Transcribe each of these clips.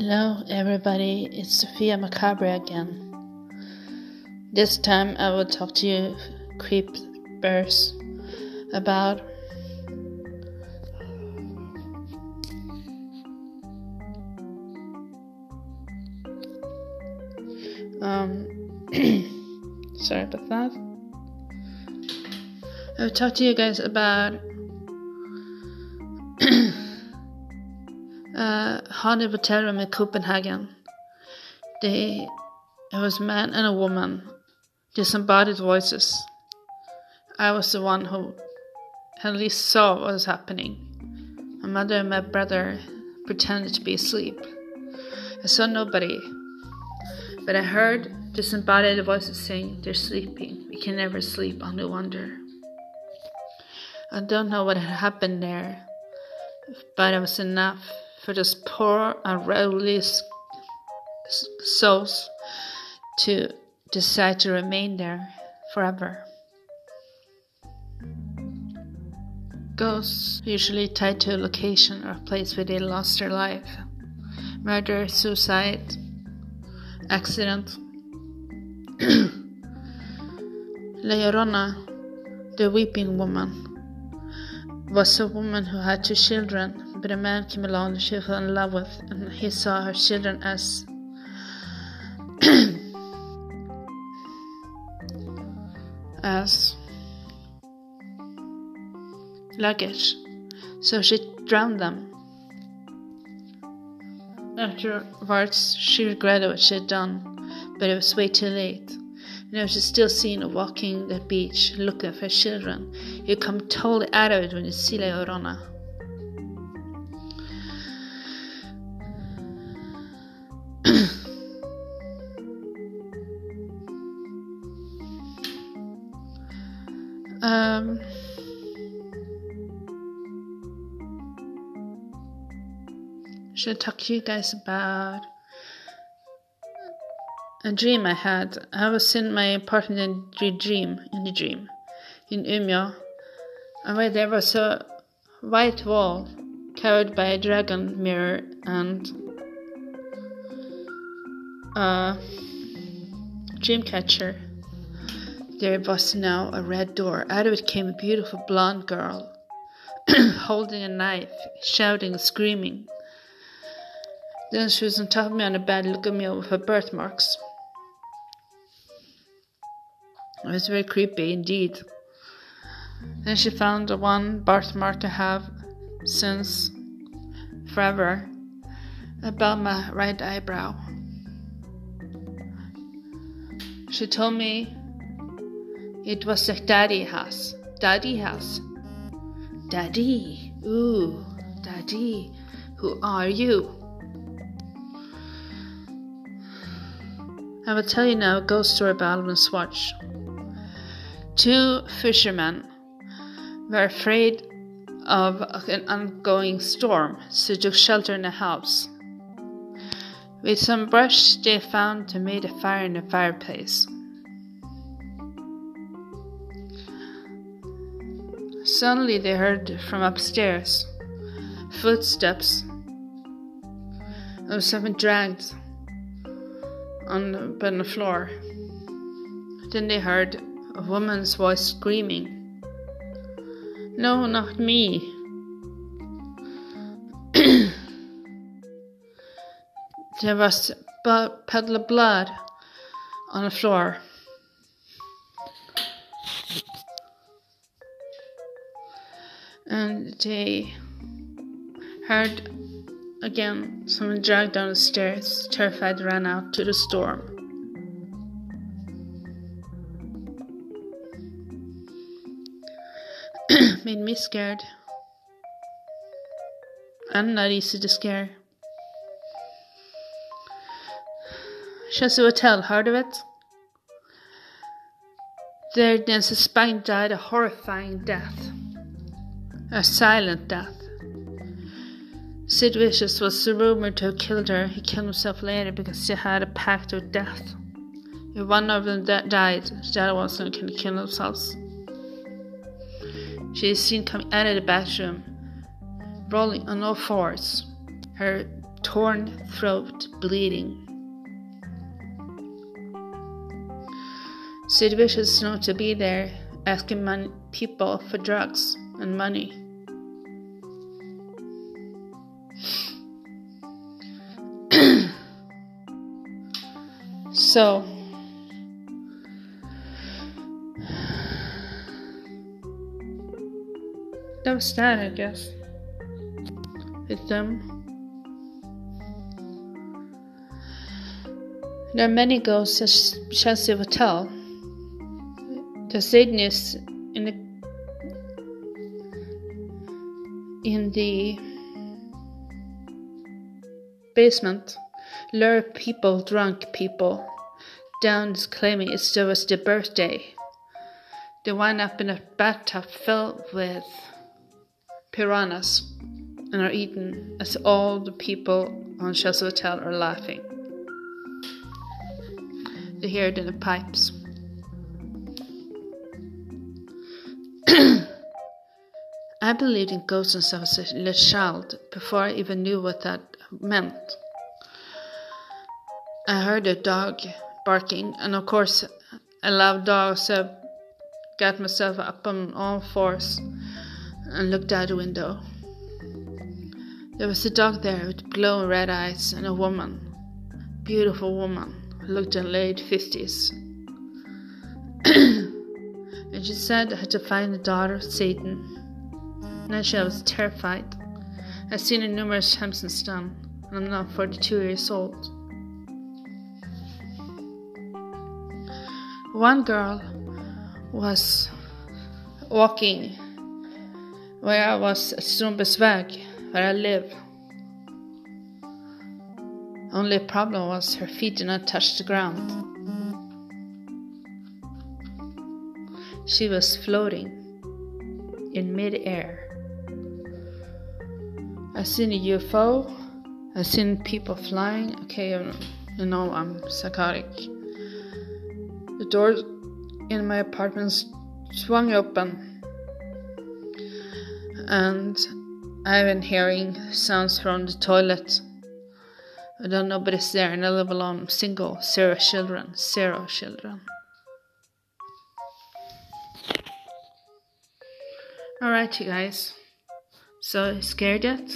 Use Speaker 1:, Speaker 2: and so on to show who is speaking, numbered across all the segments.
Speaker 1: Hello everybody, it's Sophia Macabre again. This time I will talk to you creepers about sorry about that. I will talk to you guys about haunted hotel room in Copenhagen. It was a man and a woman, disembodied voices. I was the one who at least saw what was happening. My mother and my brother pretended to be asleep. I saw nobody, but I heard disembodied voices saying, "They're sleeping. We can never sleep, only wonder." I don't know what had happened there, but it was enough for those poor, unruly souls to decide to remain there forever. Ghosts usually tied to a location or a place where they lost their life. Murder, suicide, accident. La Llorona, the weeping woman, was a woman who had 2 children, but a man came along that she fell in love with, and he saw her children as luggage, so she drowned them. Afterwards, she regretted what she had done, but it was way too late. Now she's still seen walking the beach looking for children. You come totally out of it when you see La Llorona. Should I talk to you guys about a dream I had. I was in my apartment in the dream in Umeå, and where there was a white wall covered by a dragon mirror and a dream catcher. There was now a red door. Out of it came a beautiful blonde girl holding a knife, shouting and screaming. Then she was on top of me on the bed, looking at me with her birthmarks. It was very creepy indeed. Then she found the one birthmark I have since forever above my right eyebrow. She told me it was like Daddy has. Daddy, ooh, Daddy, who are you? I will tell you now a ghost story about Alvin Swatch. 2 fishermen were afraid of an ongoing storm, so took shelter in a house. With some brush they found to made a fire in the fireplace. Suddenly they heard from upstairs footsteps of someone dragged on the floor. Then they heard a woman's voice screaming, "No, not me." There was a puddle of blood on the floor. And they heard again someone dragged down the stairs, terrified, ran out to the storm. Made me scared. I'm not easy to scare. Chelsea Hotel, heard of it? There Nancy Spine died a horrifying death. A silent death. Sid Vicious was rumored to have killed her. He killed himself later because he had a pact with death. If one of them died, the other ones can kill themselves. She is seen coming out of the bathroom, rolling on all fours. Her torn throat, bleeding. Sid Vicious is known to be there, asking people for drugs and money. So, that was that, I guess, with them. There are many ghosts at Chelsea Hotel. The Satanists in the basement lure people, drunk people, down claiming it was their birthday. They wind up in a bathtub filled with piranhas and are eaten as all the people on Chelsea Hotel are laughing. They hear it in the pipes. I believed in ghosts since I was a little child, before I even knew what that meant. I heard a dog barking, and of course I love dogs, so I got myself up on all fours and looked out the window. There was a dog there with glowing red eyes and a woman, beautiful woman, who looked in late 50s. And she said I had to find the daughter of Satan. Naturally, I was terrified. I've seen it numerous times since then, and I'm now 42 years old. One girl was walking where I was at Strömbergsväg, where I live. Only problem was her feet did not touch the ground. She was floating in mid-air. I've seen a UFO. I've seen people flying. Okay, you know I'm psychotic. The door in my apartment swung open, and I've been hearing sounds from the toilet. I don't know, but it's there, and I live alone. I'm single, 0 children. Alright, you guys. So, scared yet?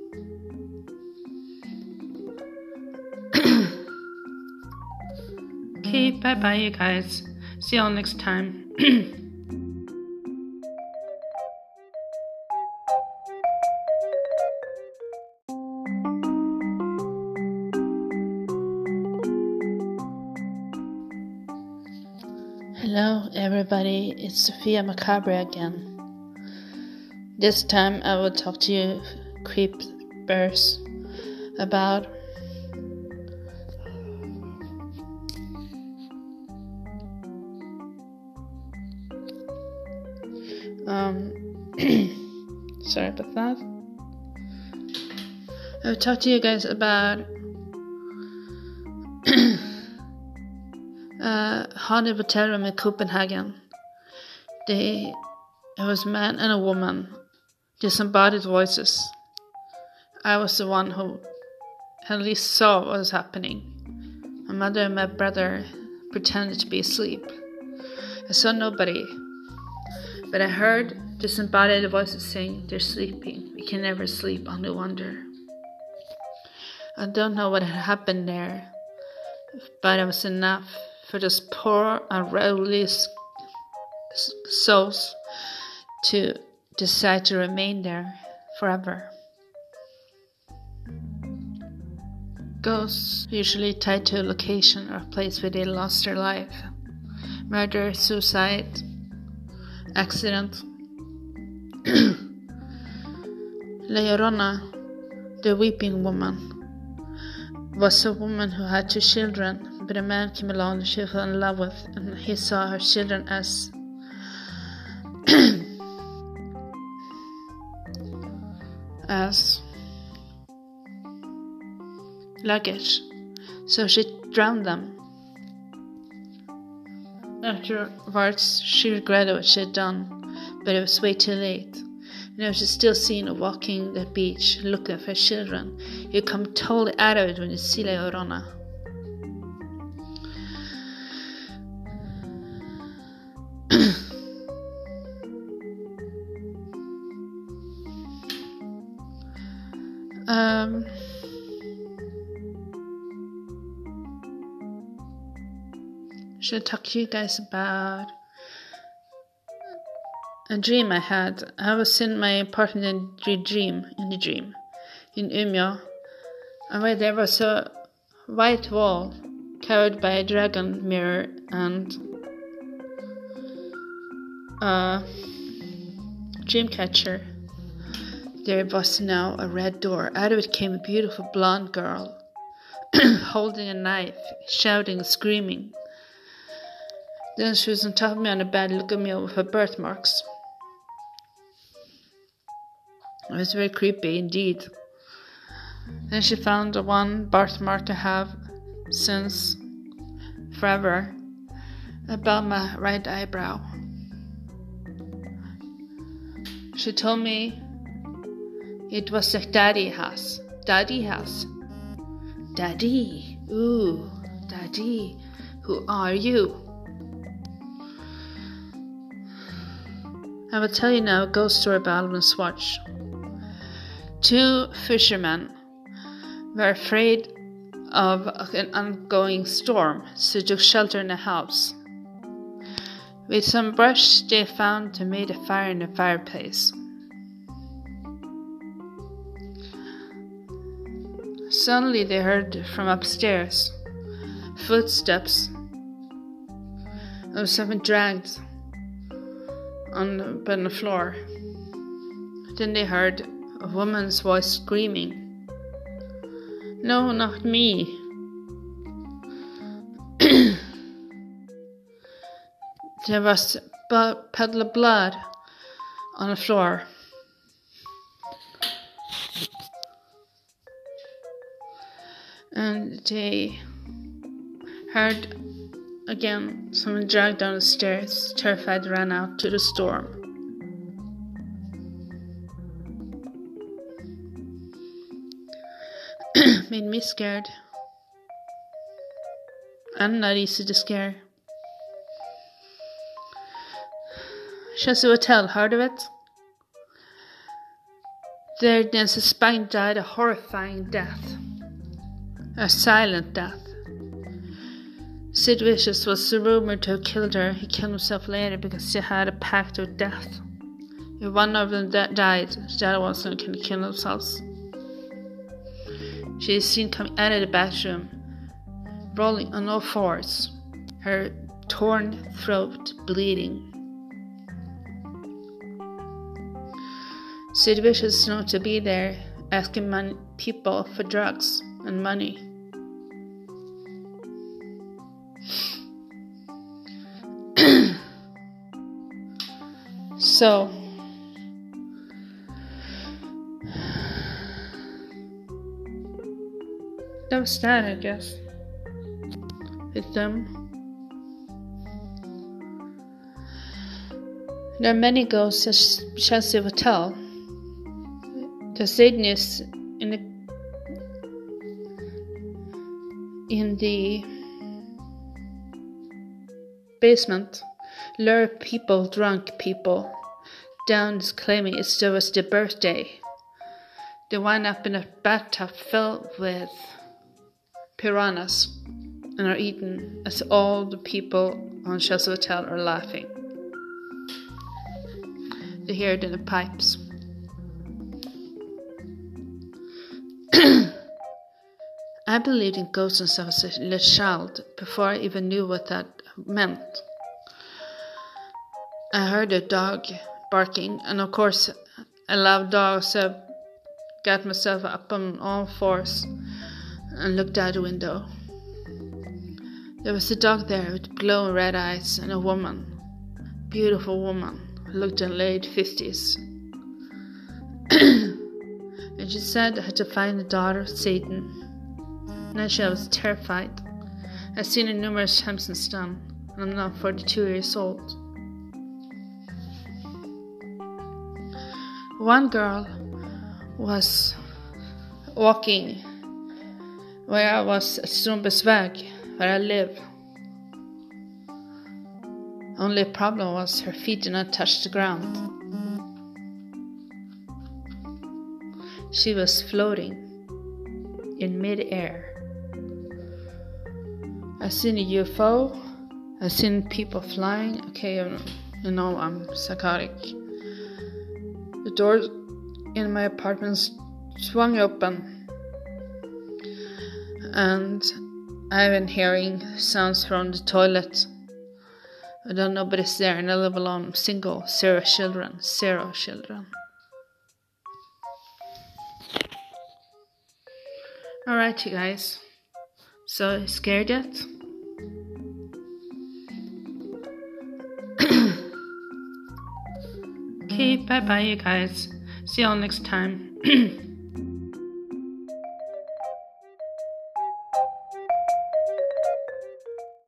Speaker 1: Okay, bye-bye, you guys. See you all next time. Hello, everybody. It's Sophia Macabre again. This time I will talk to you creepers about sorry about that. I will talk to you guys about haunted hotel room in Copenhagen. It was a man and a woman. Disembodied voices. I was the one who at least saw what was happening. My mother and my brother pretended to be asleep. I saw nobody, but I heard disembodied voices saying, "They're sleeping. We can never sleep, only wonder." I don't know what had happened there, but it was enough for those poor, unruly souls to decide to remain there forever. Ghosts usually tied to a location or a place where they lost their life. Murder, suicide, accident. La Llorona, the weeping woman, was a woman who had 2 children, but a man came along that she fell in love with, and he saw her children as luggage, so she drowned them. Afterwards, she regretted what she had done, but it was way too late. And I was just still seeing her walking the beach, looking for children. You come totally out of it when you see La Llorona. Should I talk to you guys about a dream I had? I was in my apartment in the dream in Umeå, and where there was a white wall covered by a dragon mirror and a dream catcher. There was now a red door. Out of it came a beautiful blonde girl holding a knife, shouting and screaming. Then she was on top of me on the bed, looking at me with her birthmarks. It was very creepy indeed. Then she found the one birthmark I have since forever above my right eyebrow. She told me it was like Daddy has. Daddy has. Daddy. Ooh, Daddy. Who are you? I will tell you now a ghost story about Alvin Swatch. 2 fishermen were afraid of an ongoing storm, so took shelter in a house. With some brush they found to made a fire in the fireplace. Suddenly they heard from upstairs footsteps of someone dragged on the floor. Then they heard a woman's voice screaming, "No, not me." There was a puddle of blood on the floor. And they heard again someone dragged down the stairs, terrified, ran out to the storm. Made me scared. I'm not easy to scare. Chelsea Hotel, heard of it? There, Nancy Spine died a horrifying death. A silent death. Sid Vicious was rumored to have killed her. He killed himself later because he had a pact with death. If one of them died, the other ones couldn't kill themselves. She is seen coming out of the bathroom, rolling on all fours, her torn throat bleeding. Sid Vicious is known to be there, asking people for drugs and money. So, that was that, I guess, with them. There are many ghosts at Chelsea Hotel. The Satanists in the basement lure people, drunk people, down claiming it was their birthday. They wind up in a bathtub filled with piranhas and are eaten as all the people on Chelsea Hotel are laughing. They hear it in the pipes. I believed in ghosts since I was a little child, before I even knew what that meant. I heard a dog barking, and of course I love dogs, so I got myself up on all fours and looked out the window. There was a dog there with glowing red eyes and a woman, beautiful woman, who looked in late 50s. And she said I had to find the daughter of Satan. Naturally, I was terrified. I've seen it numerous times since then, and I'm now 42 years old. One girl was walking where I was at Strömbergsväg, where I live. Only problem was her feet did not touch the ground. She was floating in mid-air. I seen a UFO. I seen people flying. Okay, I'm psychotic. The door in my apartment swung open, and I've been hearing sounds from the toilet. I don't know, nobody's there, and I live alone, single, 0 children. Alright, you guys. So, scared yet? Okay, bye-bye, you guys. See y'all next time.